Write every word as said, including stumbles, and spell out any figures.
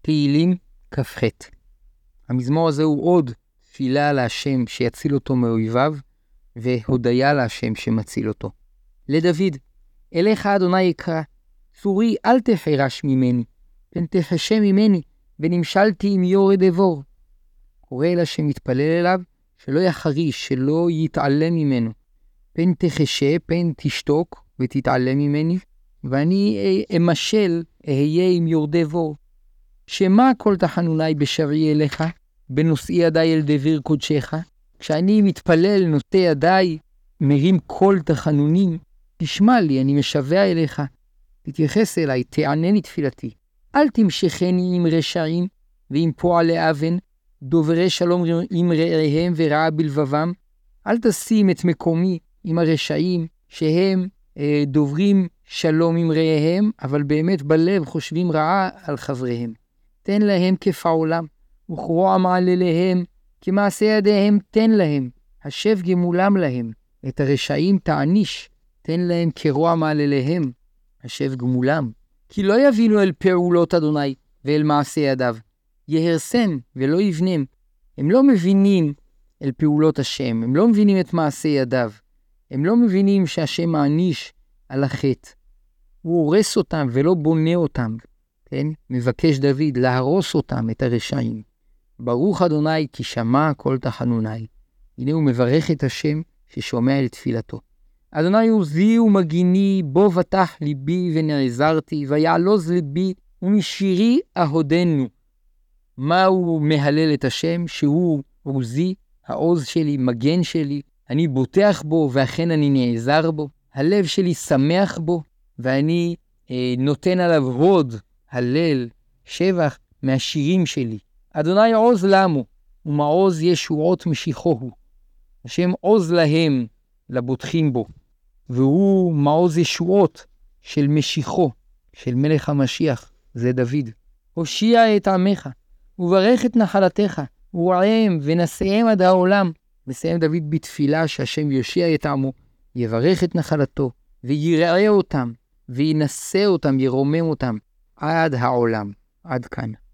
תהילים כ"ח. המזמור הזה הוא עוד תפילה להשם שיציל אותו מאויביו, והודיה להשם שמציל אותו. לדוד, אליך אדוני אקרא, צורי אל תחרש ממני, פן תחשה ממני, ונמשלתי עם יורד אבור. קורא אל השם מתפלל אליו, שלא יחריש, שלא יתעלם ממנו. פן תחשה, פן תשתוק ותתעלם ממני, ואני אמשל, אהיה עם יורדי בור. שמה כל תחנוני בשערי אליך, בנושאי ידי אל דביר קודשך? כשאני מתפלל נושא ידי, מרים כל תחנונים, תשמע לי, אני משווה אליך, תתייחס אליי, תענני תפילתי. אל תמשכני עם רשעים ועם פועלי אבן, דוברי שלום עם רעיהם ורעה בלבבם. אל תשים את מקומי עם הרשעים שהם אה, דוברים שלום עם רעיהם, אבל באמת בלב חושבים רעה על חבריהם. תן להם כפעולם, וכרוע מעלליהם, כמעשה ידיהם תן להם, השב גמולם להם. את הרשעים תעניש, תן להם כרוע מעלליהם, השב גמולם. כי לא יבינו אל פעולות אדוני ואל מעשה ידיו, יהרסם ולא יבנם. הם לא מבינים אל פעולות השם, הם לא מבינים את מעשה ידיו, הם לא מבינים שהשם מעניש על החטא. הוא הורס אותם ולא בונה אותם, כן? מבקש דוד להרוס אותם, את הרשעים. ברוך אדוני כי שמע כל תחנוני. הנה הוא מברך את השם ששומע את תפילתו. אדוני עוזי ומגיני, בו בטח ליבי ונעזרתי, ויעלוז ליבי ומשירי אהודנו. מה הוא מהלל את השם? שהוא עוזי, העוז שלי, מגן שלי. אני בוטח בו ואכן אני נעזר בו. הלב שלי שמח בו ואני אה, נותן עליו הוד, הלל, שבח מהשירים שלי. אדוני עוז למו, ומעוז ישועות משיחוהו. השם עוז להם, לבוטחים בו. והוא מעוז ישועות של משיחו, של מלך המשיח, זה דוד. הושיע את עמך, וברך את נחלתך, ורעם ונשאם עד העולם. מסיים דוד בתפילה שהשם יושיע את עמו, יברך את נחלתו, ויראה אותם, וינשא אותם, ירומם אותם, עד העולם. עד כאן.